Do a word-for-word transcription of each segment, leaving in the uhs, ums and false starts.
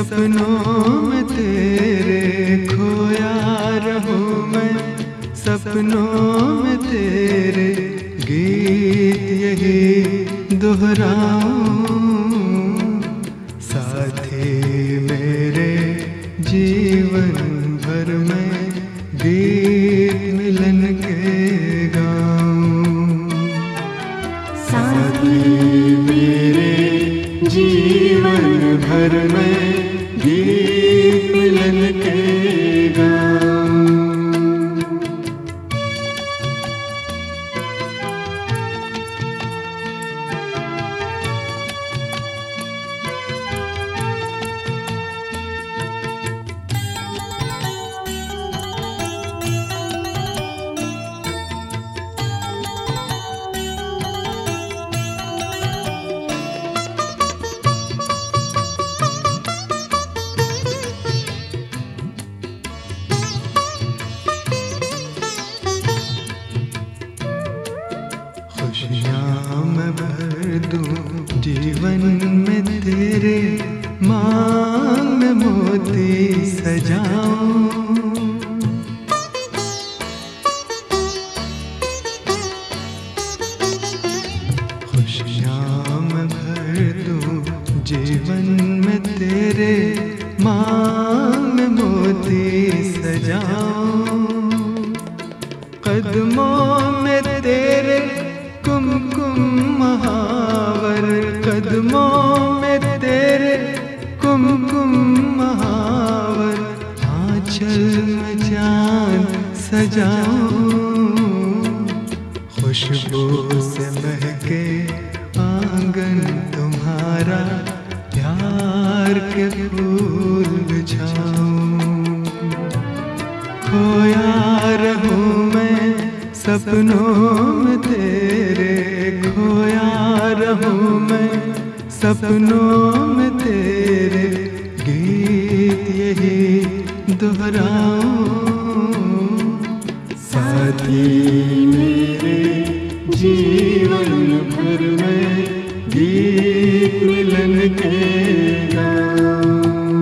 सपनों में तेरे खोया रहूं मैं, सपनों में तेरे गीत यही दोहराऊं। साथी मेरे जीवन भर में गीत मिलन के गाऊं। साथी मेरे जीवन भर में गीत मिलन के गाऊं। खुशियाँ मैं भर दूँ जीवन में तेरे, मांग में मोती सजाऊं। खुशियाँ मैं भर दूँ जीवन में तेरे, मांग में मोती सजाऊं। कदमों में तेरे कुमकुम महावर, कदमों में तेरे कुमकुम महावर। आंचल में चांद सजाऊं, खुशबू से महके आंगन तुम्हारा, प्यार के फूल बिछाऊं। खोया रहूं मैं सपनों में तेरे, खोया रहूं मैं सपनों में तेरे गीत यही दोहराऊं। साथी मेरे जीवन भर में गीत मिलन के गाऊं।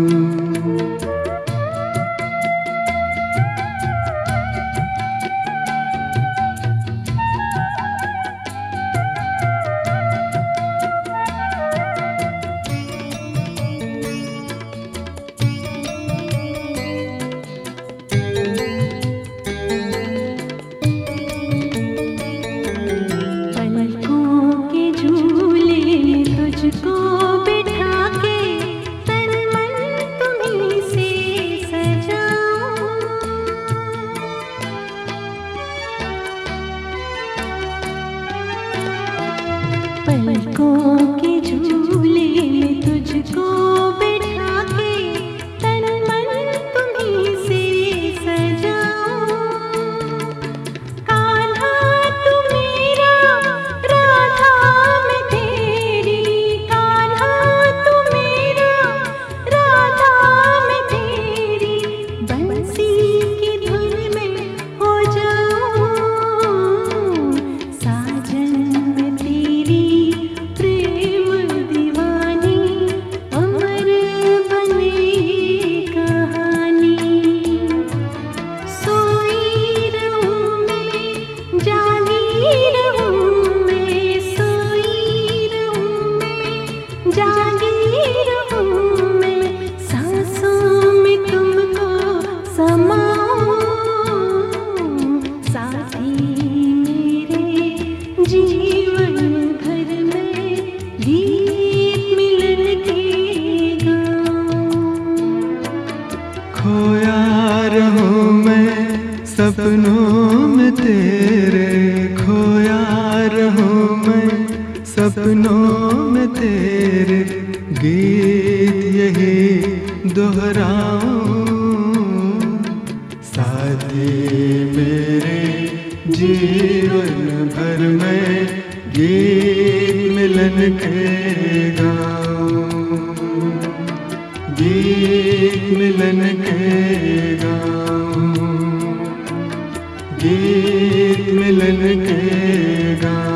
तुझको बिठा के तन मन तुम्हीं से सजाऊं। पलकों के झूले में तुझको बिठा के तन मन तुम्हीं से सजाऊं। कान्हा तू मेरा, राधा मैं तेरी, कान्हा तू मेरा, राधा मैं तेरी। बंसी की धुन में हो जाऊं, साजन मैं तेरी प्रेम दीवानी। अमर बने कहानी, सोई रहूं मैं, जागी रहूं मैं, सोई रहूं मैं, जागी रहूं मैं। सांसों में तुमको समाऊं, साथी मेरे जीवन भर में गीत मिलन के गाऊं। खोया रहूं मैं सपनों में तेरे, खोया रहूं मैं सपनों में तेरे गीत यही दोहराऊं। साथी मेरे जीवन भर में गीत मिलन के गाऊं। गीत मिलन के गाऊं, गीत मिलन के गाऊं।